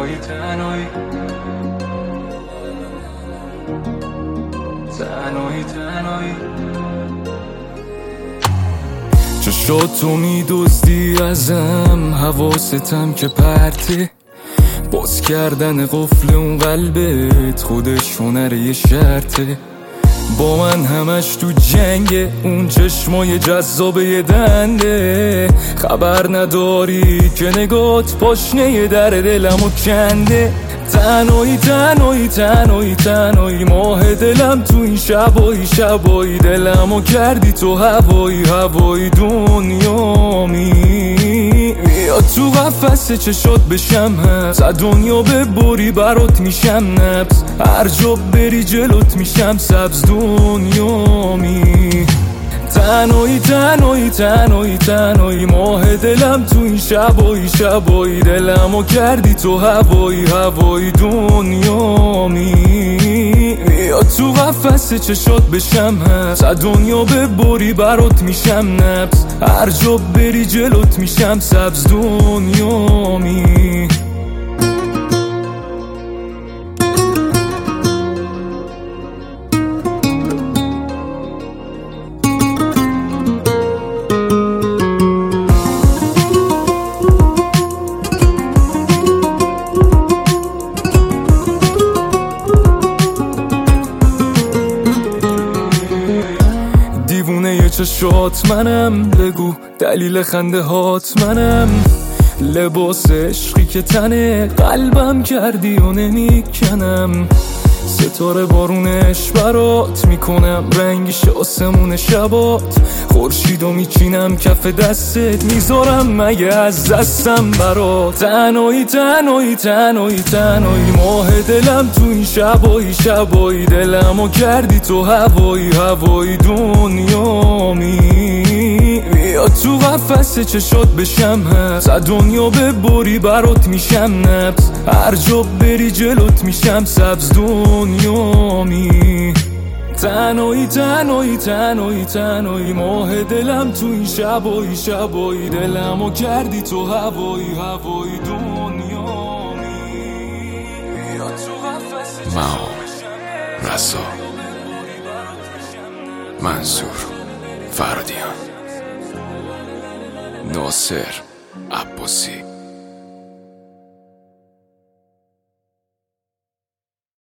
تنهایی تنهایی تنهایی تنهایی چشات تو میدزدی ازم، حواستم که پرته، باز کردن قفل اون قلبت خودش هنر یه شرطه. با من همش تو جنگ اون چشمای جذاب یه دنده، خبر نداری که نگات پاشنه در دلمو کنده. تنهایی تنهایی تنهایی تنهایی ماه دلم تو این شبایی شبایی، دلمو کردی تو هوایی هوایی دنیامی. بیا تو قفس چشات بشم هست، از دنیا ببری برات میشم نبض، هر جا بری جلوت میشم سبز دنیامی. تنهایی تنهایی تنهایی تنهایی ماه دلم تو این شبایی شبایی، دلمو کردی تو هوایی هوایی دنیامی. بیا تو قفس چشات بشم هست، از دنیا ببری برات میشم نبض، هر جا بری جلوت میشم سبز دنیامی. دیوونه چشات منم، بگو دلیل خنده هات منم، لباس عشقی که تنه قلبم کردی و نمیکنم. ستاره بارونش برات میکنم، رنگش آسمون شبات، خورشیدو میچینم کف دستت، میذارم مگه از دستم برات. تنهایی تنهایی تنهایی تنهایی ماه دلم تو این شبایی شبایی، دلمو کردی تو هوایی هوایی دنیامی. بیا تو قفس چشات بشم هست، از دنیا ببری برات میشم نبض، هر جا بری جلوت میشم سبز دنیامی. تنهایی تنهایی تنهایی تنهایی ماه دلم تو این شبایی شبایی، دلمو کردی تو هوایی هوایی دنیامی. بیا تو قفس رسا منصور فرادیان، ناصر عباسی.